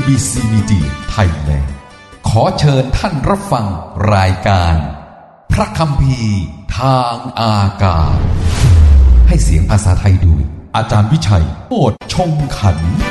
BBC Media Thailand ขอเชิญท่านรับฟังรายการพระคัมภีร์ทางอากาศให้เสียงภาษาไทยโดยอาจารย์วิชัยโอษฐ์ชงขันธ์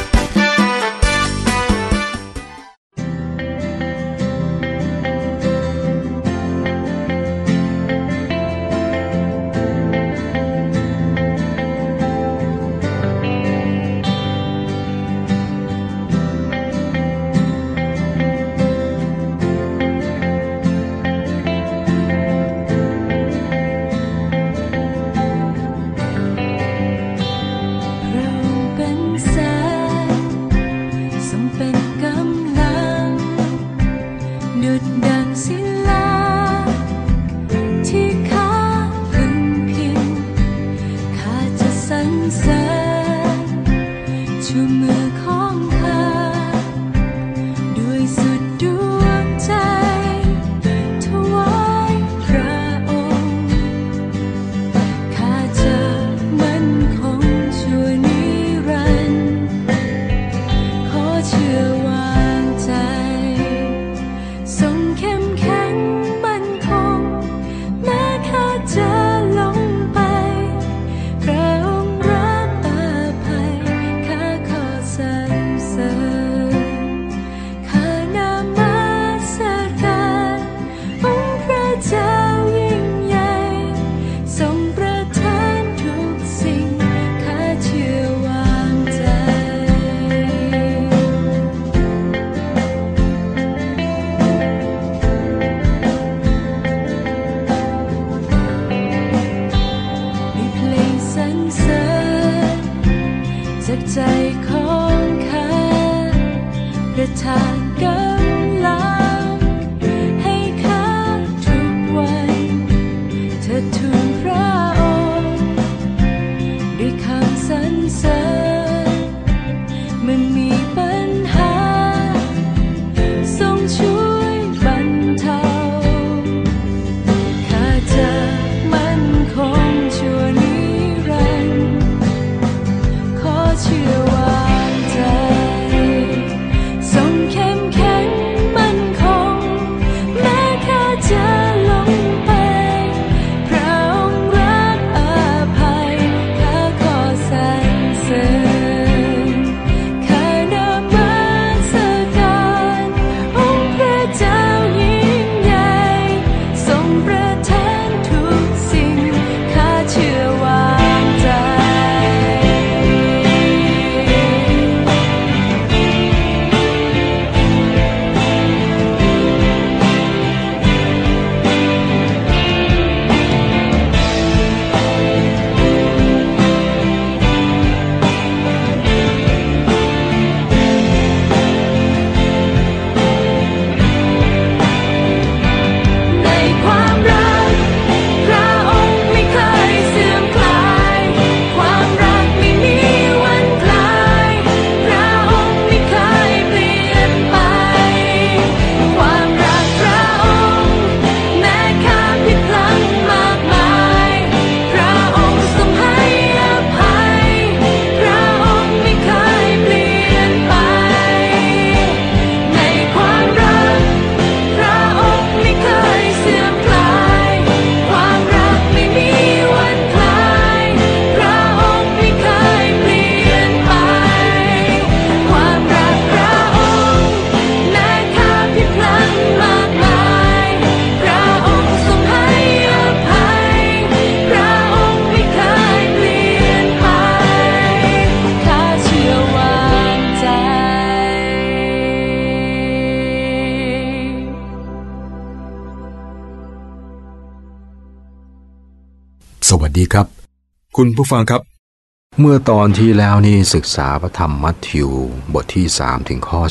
สวัสดีครับคุณผู้ฟังครับเมื่อตอนที่แล้วนี่ศึกษาพระธรรมมัทธิวบทที่3ถึงข้อ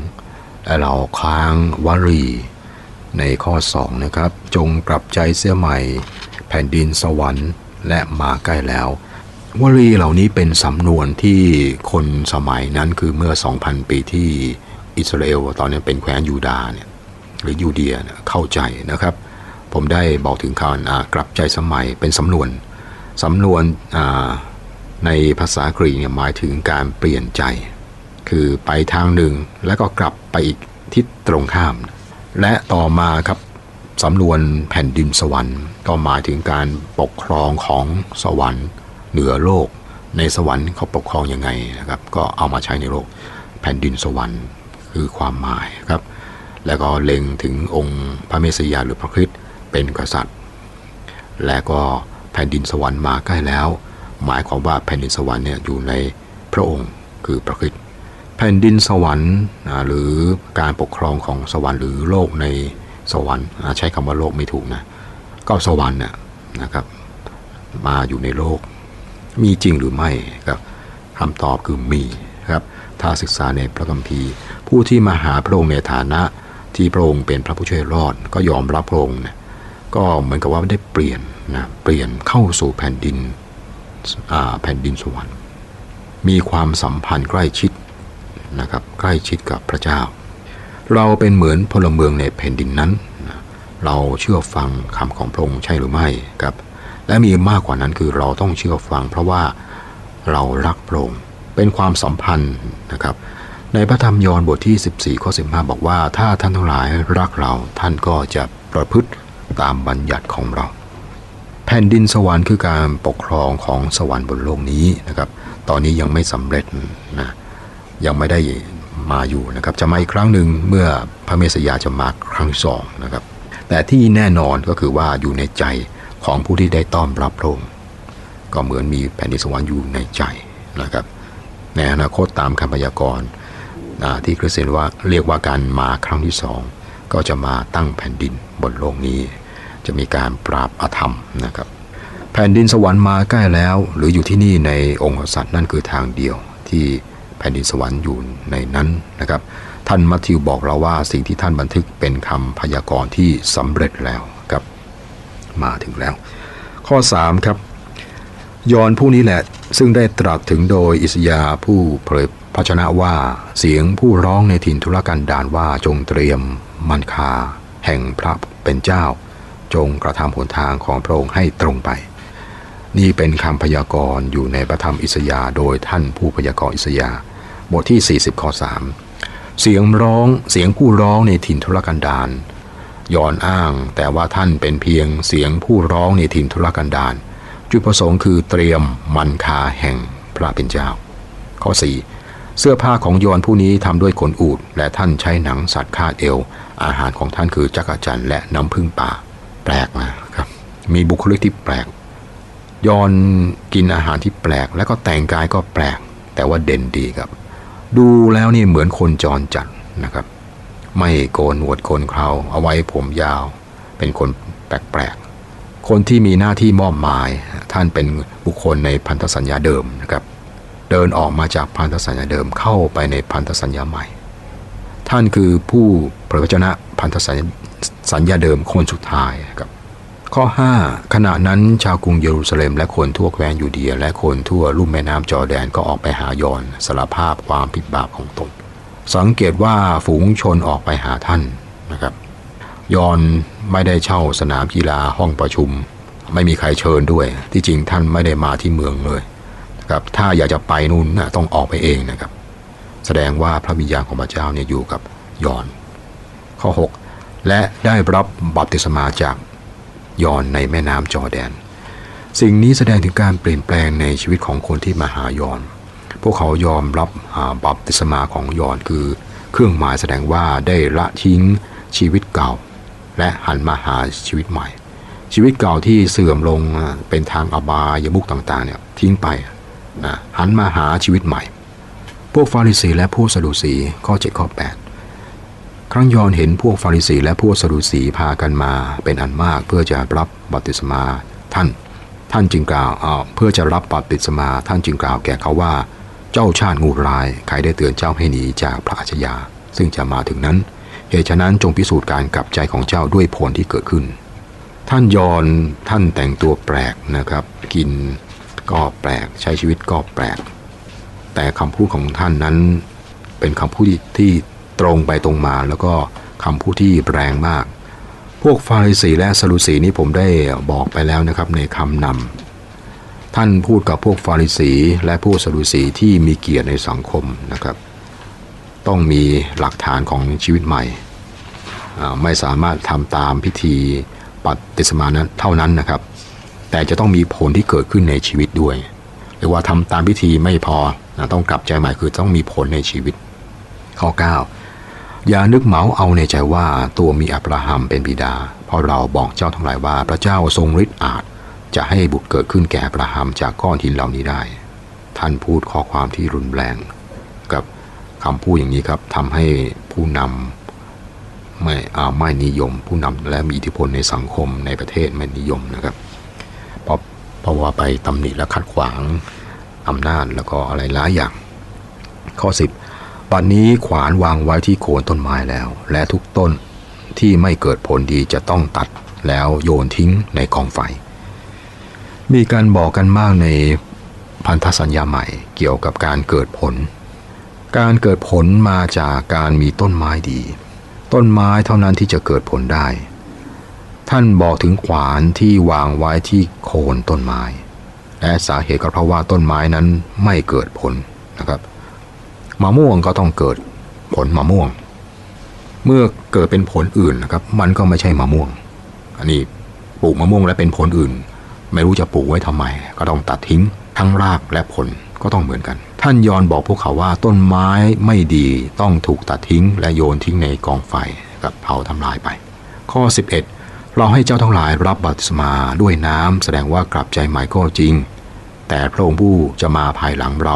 2และเราค้างวลีในข้อ2นะครับจงกลับใจเสียใหม่แผ่นดินสวรรค์และมาใกล้แล้ววลีเหล่านี้เป็นสำนวนที่คนสมัยนั้นคือเมื่อ 2,000 ปีที่อิสราเอลตอนนี้เป็นแคว้นยูดาห์เนี่ยหรือยูเดียเข้าใจนะครับผมได้บอกถึงคำกลับใจสมัยเป็นสำนวนในภาษากรีกเนี่ยหมายถึงการเปลี่ยนใจคือไปทางหนึ่งแล้วก็กลับไปอีกทิศตรงข้ามและต่อมาครับสำนวนแผ่นดินสวรรค์ก็หมายถึงการปกครองของสวรรค์เหนือโลกในสวรรค์เขาปกครองยังไงนะครับก็เอามาใช้ในโลกแผ่นดินสวรรค์คือความหมายครับแล้วก็เล็งถึงองค์พระเมสสิยาหรือพระคริสต์เป็นกษัตริย์และก็แผ่นดินสวรรค์มาใกล้แล้วหมายความว่าแผ่นดินสวรรค์เนี่ยอยู่ในพระองค์คือพระคริสต์แผ่นดินสวรรค์หรือการปกครองของสวรรค์หรือโลกในสวรรค์ใช้คำว่าโลกไม่ถูกนะก็สวรรค์นะครับมาอยู่ในโลกมีจริงหรือไม่ครับคำตอบคือมีครับถ้าศึกษาในพระคัมภีร์ผู้ที่มาหาพระองค์ในฐานะที่พระองค์เป็นพระผู้ช่วยรอดก็ยอมรับพระองค์เนี่ยก็เหมือนกับว่าได้เปลี่ยนเข้าสู่แผ่นดินสวรรค์มีความสัมพันธ์ใกล้ชิดนะครับใกล้ชิดกับพระเจ้าเราเป็นเหมือนพลเมืองในแผ่นดินนั้นเราเชื่อฟังคำของพระองค์ใช่หรือไม่ครับและมีมากกว่านั้นคือเราต้องเชื่อฟังเพราะว่าเรารักพระองค์เป็นความสัมพันธ์นะครับในพระธรรมยอห์นบทที่14ข้อ15บอกว่าถ้าท่านทั้งหลายรักเราท่านก็จะประพฤติตามบัญญัติของเราแผ่นดินสวรรค์คือการปกครองของสวรรค์บนโลกนี้นะครับตอนนี้ยังไม่สำเร็จนะยังไม่ได้มาอยู่นะครับจะมาอีกครั้งหนึ่งเมื่อพระเมสสิยาจะมาครั้งที่2นะครับแต่ที่แน่นอนก็คือว่าอยู่ในใจของผู้ที่ได้ต้อนรับพระองค์ก็เหมือนมีแผ่นดินสวรรค์อยู่ในใจนะครับในอนาคตตามคำพยากรณ์ที่คริสเตียนว่าเรียกว่าการมาครั้งที่2ก็จะมาตั้งแผ่นดินบนโลกนี้จะมีการปราบอธรรมนะครับแผ่นดินสวรรค์มาใกล้แล้วหรืออยู่ที่นี่ในองค์กษัตริย์นั่นคือทางเดียวที่แผ่นดินสวรรค์อยู่ในนั้นนะครับท่านมัทธิวบอกเราว่าสิ่งที่ท่านบันทึกเป็นคำพยากรณ์ที่สำเร็จแล้วครับมาถึงแล้วข้อ3ครับยอห์นผู้นี้แหละซึ่งได้ตรัสถึงโดยอิสยาห์ผู้เผยพระชนะว่าเสียงผู้ร้องในถิ่นทุรกันดารว่าจงเตรียมมันคาแห่งพระเป็นเจ้าจงกระทำหนทางของพระองค์ให้ตรงไปนี่เป็นคำพยากรณ์อยู่ในพระธรรมอิสยาห์โดยท่านผู้พยากรณ์อิสยาห์บทที่40ข้อ3เสียงผู้ร้องในถิ่นทุรกันดารยอห์นอ้างแต่ว่าท่านเป็นเพียงเสียงผู้ร้องในถิ่นทุรกันดารจุดประสงค์คือเตรียมมันคาแห่งพระเป็นเจ้าข้อ4เสื้อผ้าของยอห์นผู้นี้ทำด้วยขนอูฐและท่านใช้หนังสัตว์คาดเอวอาหารของท่านคือจักรจั่นและน้ำผึ้งป่าแปลกนะครับมีบุคลิกที่แปลกยอห์นกินอาหารที่แปลกและก็แต่งกายก็แปลกแต่ว่าเด่นดีครับดูแล้วนี่เหมือนคนจรจัดนะครับไม่โกนหนวดโกนเคราเอาไว้ผมยาวเป็นคนแปลกๆคนที่มีหน้าที่มอบหมายท่านเป็นบุคคลในพันธสัญญาเดิมนะครับเดินออกมาจากพันธสัญญาเดิมเข้าไปในพันธสัญญาใหม่ท่านคือผู้เผยพระชนะพันธสัญญาเดิมคนสุดท้ายครับข้อ5ขณะนั้นชาวกรุงเยรูซาเล็มและคนทั่วแคว้นยูเดียและคนทั่วลุ่มแม่น้ำจอร์แดนก็ออกไปหายอห์นสารภาพความผิดบาปของตนสังเกตว่าฝูงชนออกไปหาท่านนะครับยอห์นไม่ได้เช่าสนามกีฬาห้องประชุมไม่มีใครเชิญด้วยที่จริงท่านไม่ได้มาที่เมืองเลยนะครับถ้าอยากจะไปนู่นต้องออกไปเองนะครับแสดงว่าพระวิญญาณของพระเจ้าเนี่ยอยู่กับยอห์นข้อ6และได้รับบัพติศมาจากยอห์นในแม่น้ำจอร์แดนสิ่งนี้แสดงถึงการเปลี่ยนแปลงในชีวิตของคนที่มาหายอห์นพวกเขายอมรับบัพติศมาของยอห์นคือเครื่องหมายแสดงว่าได้ละทิ้งชีวิตเก่าและหันมาหาชีวิตใหม่ชีวิตเก่าที่เสื่อมลงเป็นทางอบายมุขต่างๆเนี่ยทิ้งไปหันมาหาชีวิตใหม่พวกฟาริสีและพวกซาดูซีข้อ7ข้อ8ครั้งยอห์นเห็นพวกฟาริสีและพวกซาดูซีพากันมาเป็นอันมากเพื่อจะรับบัพติศมาท่านจึงกล่าวเพื่อจะรับบัพติศมาท่านจึงกล่าวแก่เขาว่าเจ้าชาติงูร้ายใครได้เตือนเจ้าให้หนีจากพระอาชญาซึ่งจะมาถึงนั้นเหตุฉะนั้นจงพิสูจน์การกลับใจของเจ้าด้วยผลที่เกิดขึ้นท่านยอห์นท่านแต่งตัวแปลกนะครับกินก็แปลกใช้ชีวิตก็แปลกแต่คำพูดของท่านนั้นเป็นคำพูดที่ตรงไปตรงมาแล้วก็คำพูดที่แรงมากพวกฟาริสีและซาดูซีนี้ผมได้บอกไปแล้วนะครับในคำนำท่านพูดกับพวกฟาริสีและพวกซาดูซีที่มีเกียรติในสังคมนะครับต้องมีหลักฐานของชีวิตใหม่ไม่สามารถทำตามพิธีบัพติศมานั้นเท่านั้นนะครับแต่จะต้องมีผลที่เกิดขึ้นในชีวิตด้วยหรือว่าทำตามพิธีไม่พอต้องกลับใจใหม่คือต้องมีผลในชีวิตข้อ 9 อย่านึกเหมาเอาในใจว่าตัวมีอับราฮัมเป็นบิดาเพราะเราบอกเจ้าทั้งหลายว่าพระเจ้าทรงฤทธิ์อาจจะให้บุตรเกิดขึ้นแก่อับราฮัมจากก้อนหินเหล่านี้ได้ท่านพูดข้อความที่รุนแรงกับคำพูดอย่างนี้ครับทำให้ผู้นำไม่นิยมผู้นำและมีอิทธิพลในสังคมในประเทศไม่นิยมนะครับเพราะว่าไปตำหนิและขัดขวางอำนาจแล้วก็อะไรหลายอย่างข้อ 10 บัดนี้ขวานวางไว้ที่โคนต้นไม้แล้วและทุกต้นที่ไม่เกิดผลดีจะต้องตัดแล้วโยนทิ้งในกองไฟมีการบอกกันมากในพันธสัญญาใหม่เกี่ยวกับการเกิดผลการเกิดผลมาจากการมีต้นไม้ดีต้นไม้เท่านั้นที่จะเกิดผลได้ท่านบอกถึงขวานที่วางไว้ที่โคนต้นไม้และสาเหตุก็เพราะว่าต้นไม้นั้นไม่เกิดผลนะครับมะม่วงก็ต้องเกิดผลมะม่วงเมื่อเกิดเป็นผลอื่นนะครับมันก็ไม่ใช่มะม่วงอันนี้ปลูกมะม่วงและเป็นผลอื่นไม่รู้จะปลูกไว้ทำไมก็ต้องตัดทิ้งทั้งรากและผลก็ต้องเหมือนกันท่านยอห์นบอกพวกเขาว่าต้นไม้ไม่ดีต้องถูกตัดทิ้งและโยนทิ้งในกองไฟกับเผาทำลายไปข้อ 11 เราให้เจ้าทั้งหลายรับบัพติศมาด้วยน้ำแสดงว่ากลับใจใหม่ก็จริงแต่พระองค์ผู้จะมาภายหลังเรา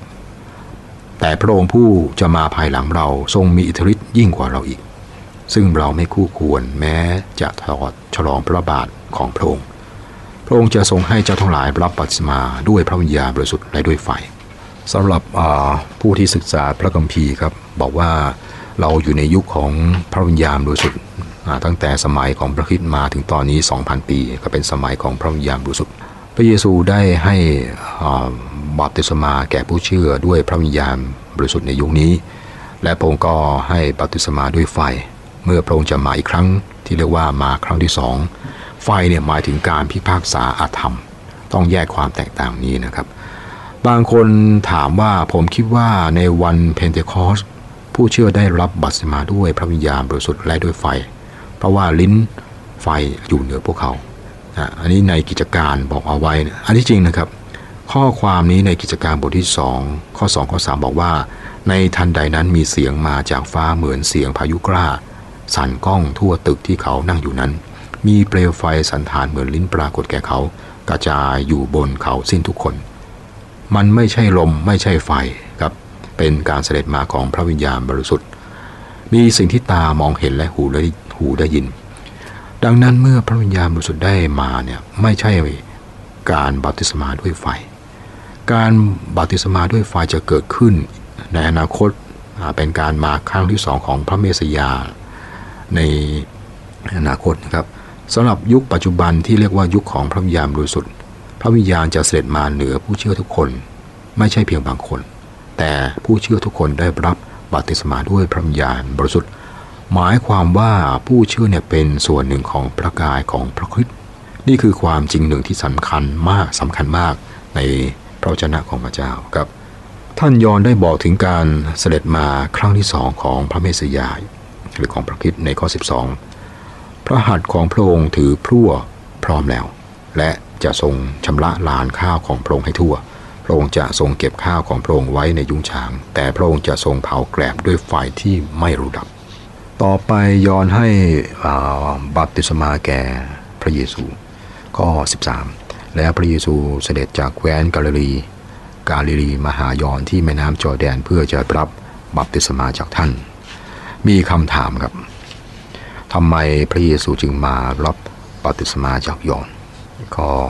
ทรงมีอิทธิฤทธิ์ยิ่งกว่าเราอีกซึ่งเราไม่คู่ควรแม้จะถอดฉลองพระบาทของพระองค์จะทรงให้เจ้าทั้งหลายรับบัพติศมาด้วยพระวิญญาณบริสุทธิ์และด้วยไฟสำหรับผู้ที่ศึกษาพระคัมภีร์ครับบอกว่าเราอยู่ในยุคของพระวิญญาณบริสุทธิ์ตั้งแต่สมัยของพระคริสต์มาถึงตอนนี้ 2,000 ปีก็เป็นสมัยของพระวิญญาณบริสุทธิ์พระเยซูได้ให้บัพติศมาแก่ผู้เชื่อด้วยพระวิญญาณบริสุทธิ์ในยุคนี้และพระองค์ก็ให้บัพติศมาด้วยไฟเมื่อพระองค์จะมาอีกครั้งที่เรียกว่ามาครั้งที่2ไฟเนี่ยหมายถึงการพิพากษาอาธรรมต้องแยกความแตกต่างนี้นะครับบางคนถามว่าผมคิดว่าในวันเพนเทคอสต์ผู้เชื่อได้รับบัพติศมาด้วยพระวิญญาณบริสุทธิ์และด้วยไฟเพราะว่าลิ้นไฟอยู่เหนือพวกเขาอันนี้ในกิจการบอกเอาไว้อันที่จริงนะครับข้อความนี้ในกิจการบทที่2ข้อ2ข้อ3บอกว่าในทันใดนั้นมีเสียงมาจากฟ้าเหมือนเสียงพายุกล้าสั่นก้องทั่วตึกที่เขานั่งอยู่นั้นมีเปลวไฟสันฐานเหมือนลิ้นปรากฏแก่เขากระจายอยู่บนเขาสิ้นทุกคนมันไม่ใช่ลมไม่ใช่ไฟครับเป็นการเสด็จมาของพระวิญญาณบริสุทธิ์มีสิ่งที่ตามองเห็นและหูได้ยินดังนั้นเมื่อพระวิญญาณบริสุทธิ์ได้มาเนี่ยไม่ใช่การบัพติศมาด้วยไฟการบัพติศมาด้วยไฟจะเกิดขึ้นในอนาคตเป็นการมาครั้งที่2ของพระเมสสิยาในอนาคตนะครับสำหรับยุคปัจจุบันที่เรียกว่ายุคของพระวิญญาณบริสุทธิ์พระวิญญาณจะเสด็จมาเหนือผู้เชื่อทุกคนไม่ใช่เพียงบางคนแต่ผู้เชื่อทุกคนได้รับบัพติศมาด้วยพระวิญญาณบริสุทธิ์หมายความว่าผู้เชื่อเนี่ยเป็นส่วนหนึ่งของพระกายของพระคริสต์นี่คือความจริงหนึ่งที่สำคัญมากในพระวจนะของพระเจ้าครับท่านยอห์นได้บอกถึงการเสด็จมาครั้งที่2ของพระเมสสิยาหรือของพระคริสต์ในข้อ 12พระหัตถ์ของพระองค์ถือพลั่วพร้อมแล้วและจะทรงชำระลานข้าวของพระองค์ให้ทั่วพระองค์จะทรงเก็บข้าวของพระองค์ไว้ในยุ้งฉางแต่พระองค์จะทรงเผาแกลบด้วยไฟที่ไม่รู้ดับต่อไปยอห์นให้บัพติศมาแก่พระเยซูข้อ 13แล้วพระเยซูเสด็จจากแคว้นกาลิลีมาหายอห์นที่แม่น้ำจอร์แดนเพื่อจะรับบัพติศมาจากท่านมีคำถามครับทำไมพระเยซูจึงมารับบัพติศมาจากยอห์นข้อ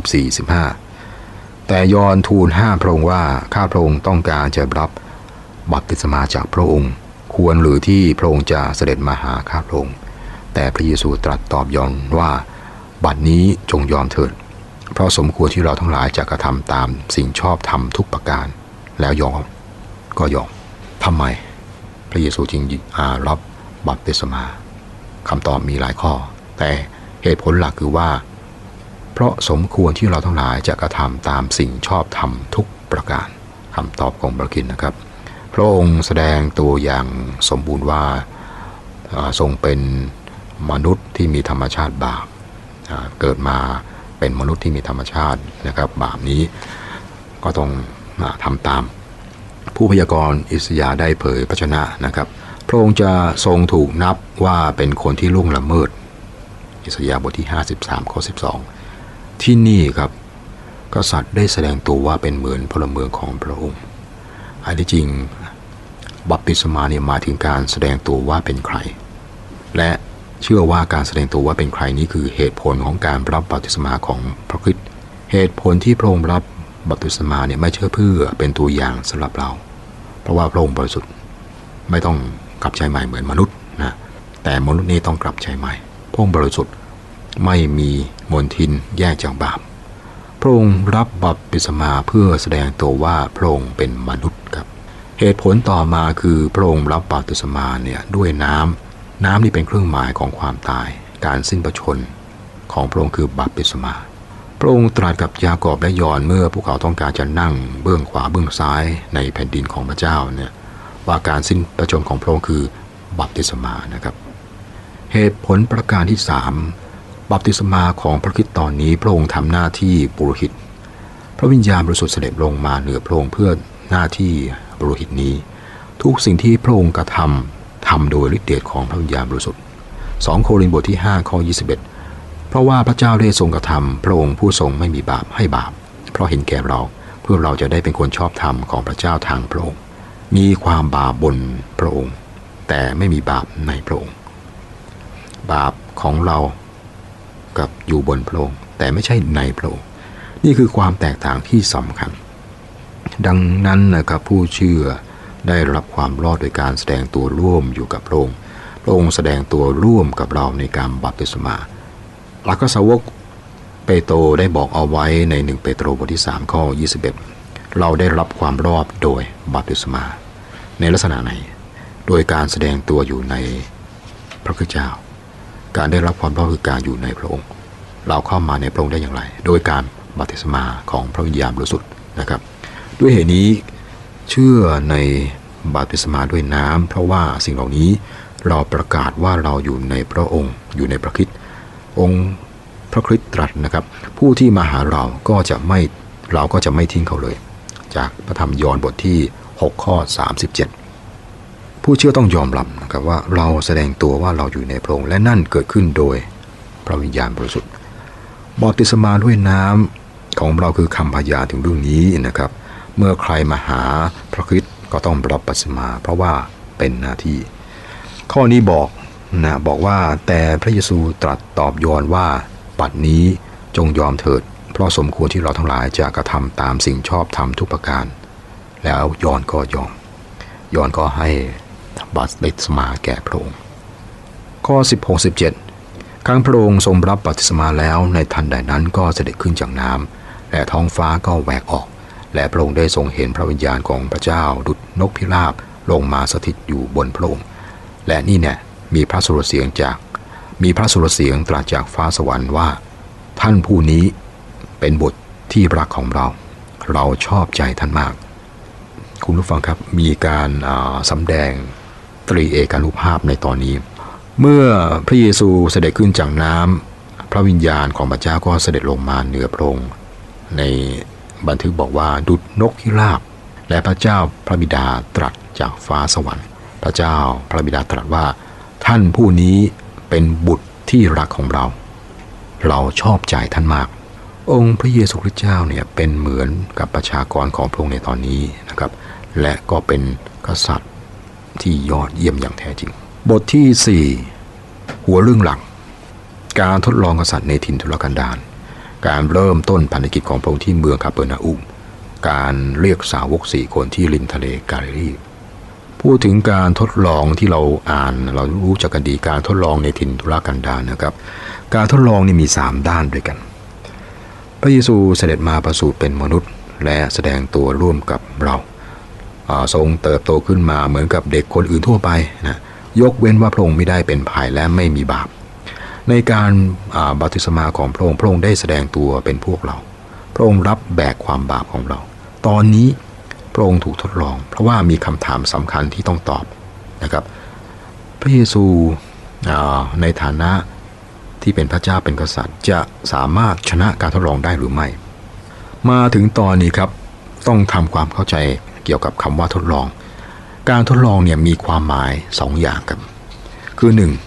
14-15แต่ยอห์นทูลห้ามพระองค์ว่าข้าพระองค์ต้องการจะรับบัพติศมาจากพระองค์ควรหรือที่พระองค์จะเสด็จมาหาข้าพระองค์แต่พระเยซูตรัสตอบยอห์นว่าบัดนี้จงยอมเถิดเพราะสมควรที่เราทั้งหลายจะกระทำตามสิ่งชอบธรรมทุกประการแล้วยอมทำไมพระเยซูจึงรับบัพติศมาคำตอบมีหลายข้อแต่เหตุผลหลักคือว่าเพราะสมควรที่เราทั้งหลายจะกระทำตามสิ่งชอบธรรมทุกประการคำตอบของพระคิดนะครับพระองค์แสดงตัวอย่างสมบูรณ์ว่าทรงเป็นมนุษย์ที่มีธรรมชาติบาปเกิดมาเป็นมนุษย์ที่มีธรรมชาตินะครับบาปนี้ก็ต้องทำตามผู้พยากรณ์อิสยาห์ได้เผยพระชนะนะครับพระองค์จะทรงถูกนับว่าเป็นคนที่ล่วงละเมิดอิสยาห์บทที่53ข้อ12ที่นี่ครับกษัตริย์ได้แสดงตัวว่าเป็นเหมือนพลเมืองของพระองค์อันที่จริงบัพติศมาเนี่ยหมายถึงการแสดงตัวว่าเป็นใครและเชื่อว่าการแสดงตัวว่าเป็นใครนี้คือเหตุผลของการรับบัพติศมาของพระคริสต์เหตุผลที่พระองค์รับบัพติศมาเนี่ยไม่ใช่เพื่อเป็นตัวอย่างสำหรับเราเพราะว่าพระองค์บริสุทธิ์ไม่ต้องกลับใจใหม่เหมือนมนุษย์นะแต่มนุษย์นี้ต้องกลับใจใหม่พระองค์บริสุทธิ์ไม่มีมลทินแยกจากบาปพระองค์รับบัพติศมาเพื่อแสดงตัวว่าพระองค์เป็นมนุษย์ครับเหตุผลต่อมาคือพระองค์รับบัพติศมาเนี่ยด้วยน้ำนี่เป็นเครื่องหมายของความตายการสิ้นพระชนของพระองค์คือบัพติศมาพระองค์ตรัสกับยากอบและยอห์นเมื่อพวกเขาต้องการจะนั่งเบื้องขวาเบื้องซ้ายในแผ่นดินของพระเจ้าเนี่ยว่าการสิ้นพระชนของพระองค์คือบัพติศมานะครับเหตุผลประการที่3บัพติศมาของพระคริสต์ตอนนี้พระองค์ทำหน้าที่ปุโรหิตพระวิญญาณบริสุทธิ์เสด็จลงมาเหนือพระองค์เพื่อหน้าที่ปุโรหิตนี้ทุกสิ่งที่พระองค์กระทำโดยฤทธิ์เดชของพระวิญญาณบริสุทธิ์2โครินธ์บทที่5ข้อ21เพราะว่าพระเจ้าได้ทรงกระทำพระองค์ผู้ทรงไม่มีบาปให้บาปเพราะเห็นแก่เราเพื่อเราจะได้เป็นคนชอบธรรมของพระเจ้าทางพระองค์มีความบาปบนพระองค์แต่ไม่มีบาปในพระองค์บาปของเรากับอยู่บนพระองค์แต่ไม่ใช่ในพระองค์นี่คือความแตกต่างที่สำคัญดังนั้นนะครับผู้เชื่อได้รับความรอดโดยการแสดงตัวร่วมอยู่กับพระองค์พระองค์แสดงตัวร่วมกับเราในการบัพติศมาหลักสาวกเปโตรได้บอกเอาไว้ใน1เปโตรบทที่3ข้อ21เราได้รับความรอดโดยบัพติศมาในลักษณะไหนโดยการแสดงตัวอยู่ในพระคริสต์เจ้าการได้รับความรอดคือการอยู่ในพระองค์เราเข้ามาในพระองค์ได้อย่างไรโดยการบัพติศมาของพระวิญญาณบริสุทธิ์นะครับด้วยเหตุนี้เชื่อในบัพติศมาด้วยน้ำเพราะว่าสิ่งเหล่านี้เราประกาศว่าเราอยู่ในพระองค์อยู่ในพระคริสต์องค์พระคริสต์ตรัสนะครับผู้ที่มาหาเราก็จะไม่ทิ้งเขาเลยจากพระธรรมยอห์นบทที่6ข้อ37ผู้เชื่อต้องยอมรับนะครับว่าเราแสดงตัวว่าเราอยู่ในพระองค์และนั่นเกิดขึ้นโดยพระวิญญาณบริสุทธิ์บัพติศมาด้วยน้ำของเราคือคำพยานถึงเรื่องนี้นะครับเมื่อใครมาหาพระคริสต์ก็ต้องรับบัพติศมาเพราะว่าเป็นหน้าที่ข้อนี้บอกว่าแต่พระเยซูตรัสตอบยอห์นว่าบัดนี้จงยอมเถิดเพราะสมควรที่เราทั้งหลายจะกระทำตามสิ่งชอบธรรมทุกประการแล้วยอห์นก็ยอมก็ให้บัพติศมาแก่พระองค์ข้อ16-17ครั้งพระองค์ทรงรับบัพติศมาแล้วในทันใดนั้นก็เสด็จขึ้นจากน้ำและท้องฟ้าก็แหวกออกและพระองค์ได้ทรงเห็นพระวิญญาณของพระเจ้าดุจนกพิราบลงมาสถิตอยู่บนพระองค์และนี่เนี่ยมีพระสุรเสียงตรัสจากฟ้าสวรรค์ว่าท่านผู้นี้เป็นบุตรที่รักของเราชอบใจท่านมากคุณผู้ฟังครับมีการสำแดงตรีเอกานุภาพในตอนนี้เมื่อพระเยซูเสด็จขึ้นจากน้ำพระวิญญาณของพระเจ้าก็เสด็จลงมาเหนือพระองค์ในบันทึกบอกว่าดุจนกพิราบและพระเจ้าพระบิดาตรัสจากฟ้าสวรรค์พระเจ้าพระบิดาตรัสว่าท่านผู้นี้เป็นบุตรที่รักของเราชอบใจท่านมากองค์พระเยซูคริสต์เจ้าเนี่ยเป็นเหมือนกับประชากรของพระองค์ในตอนนี้นะครับและก็เป็นกษัตริย์ที่ยอดเยี่ยมอย่างแท้จริงบทที่4หัวเรื่องหลักการทดลองกษัตริย์ในถิ่นทุรกันดารการเริ่มต้นพันธกิจของพระองค์ที่เมืองคาเปอร์นาอุมการเรียกสาวก4คนที่ริมทะเลกาลิลีพูดถึงการทดลองที่เราอ่านเรารู้จักกันดีการทดลองในถิ่นทุรกันดารนะครับการทดลองนี่มี3ด้านด้วยกันพระเยซูเสด็จมาประสูติเป็นมนุษย์และแสดงตัวร่วมกับเราทรงเติบโตขึ้นมาเหมือนกับเด็กคนอื่นทั่วไปนะยกเว้นว่าพระองค์ไม่ได้เป็นภัยและไม่มีบาปในการบัพติศมาของพระองค์ได้แสดงตัวเป็นพวกเราพระองค์รับแบกความบาปของเราตอนนี้พระองค์ถูกทดลองเพราะว่ามีคำถามสำคัญที่ต้องตอบนะครับพระเยซูในฐานะที่เป็นพระเจ้าเป็นกษัตริย์จะสามารถชนะการทดลองได้หรือไม่มาถึงตอนนี้ครับต้องทำความเข้าใจเกี่ยวกับคำว่าทดลองการทดลองเนี่ยมีความหมาย2 อย่างครับคือ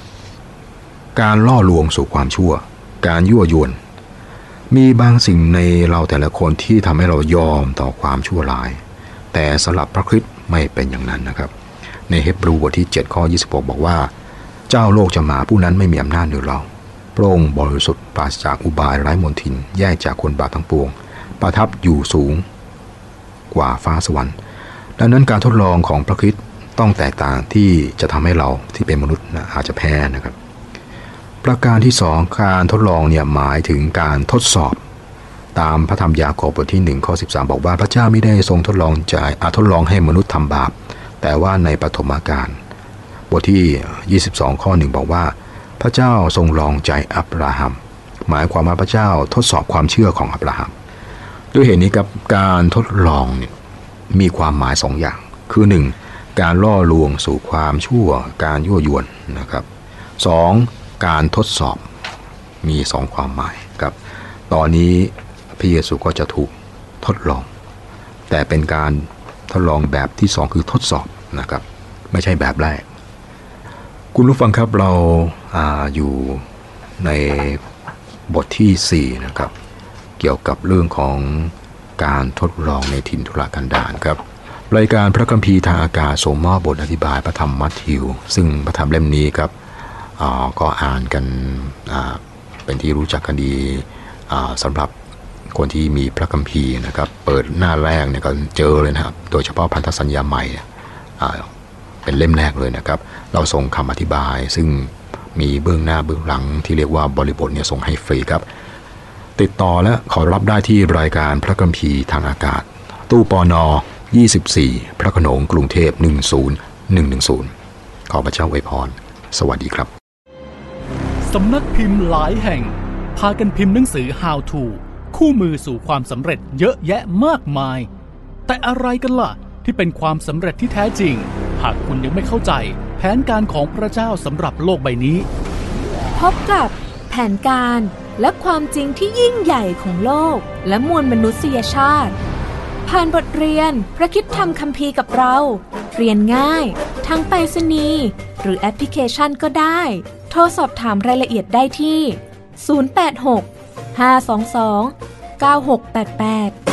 1. การล่อลวงสู่ความชั่วการยั่วยวนมีบางสิ่งในเราแต่ละคนที่ทำให้เรายอมต่อความชั่วร้ายแต่สำหรับพระคริสต์ไม่เป็นอย่างนั้นนะครับในเฮบรูบทที่7ข้อ26บอกว่าเจ้าโลกจะมาผู้นั้นไม่มีอำนาจเหนือเราพระองค์บริสุทธิ์ปราศจากอุบายไร้มนทินแยกจากคนบาปทั้งปวงประทับอยู่สูงกว่าฟ้าสวรรค์ดังนั้นการทดลองของพระคริสต์ต้องแตกต่างที่จะทำให้เราที่เป็นมนุษย์อาจจะแพ้นะครับประการที่2การทดลองเนี่ยหมายถึงการทดสอบตามพระธรรมยากอบบทที่1ข้อ13บอกว่าพระเจ้าไม่ได้ทรงทดลองให้มนุษย์ทำบาปแต่ว่าในปฐมกาลบทที่22ข้อ1บอกว่าพระเจ้าทรงลองใจอับราฮัมหมายความว่าพระเจ้าทดสอบความเชื่อของอับราฮัมด้วยเหตุนี้ครับการทดลองเนี่ยมีความหมาย2 อย่างคือ 1. การล่อลวงสู่ความชั่วการยั่วยวนนะครับ 2. การทดสอบมี2 ความหมายครับตอนนี้พระเยซูก็จะถูกทดลองแต่เป็นการทดลองแบบที่2คือทดสอบนะครับไม่ใช่แบบแรกคุณผู้ฟังครับเราอยู่ในบทที่4นะครับเกี่ยวกับเรื่องของการทดลองในถิ่นทุรกันดารครับรายการพระคัมภีร์ทางอากาศส่งมอบบทอธิบายพระธรรมมัทธิวซึ่งพระธรรมเล่มนี้ครับก็อ่านกันเป็นที่รู้จักกันดีสำหรับคนที่มีพระคัมภีร์นะครับเปิดหน้าแรกเนี่ยก็เจอเลยนะครับโดยเฉพาะพันธสัญญาใหม่เป็นเล่มแรกเลยนะครับเราส่งคำอธิบายซึ่งมีเบื้องหน้าเบื้องหลังที่เรียกว่าบริบทเนี่ยส่งให้ฟรีครับติดต่อและขอรับได้ที่รายการพระคัมภีร์ทางอากาศตู้ปน24พระโขนงกรุงเทพ10110ขอพระเจ้าอวยพรสวัสดีครับสำนักพิมพ์หลายแห่งพากันพิมพ์หนังสือ How to คู่มือสู่ความสำเร็จเยอะแยะมากมายแต่อะไรกันล่ะที่เป็นความสำเร็จที่แท้จริงหากคุณยังไม่เข้าใจแผนการของพระเจ้าสำหรับโลกใบนี้พบกับแผนการและความจริงที่ยิ่งใหญ่ของโลกและมวลมนุษยชาติผ่านบทเรียนพระคริสตธรรมคัมภีร์กับเราเรียนง่ายทั้งไปรษณีย์หรือแอปพลิเคชันก็ได้โทรสอบถามรายละเอียดได้ที่086 522 9688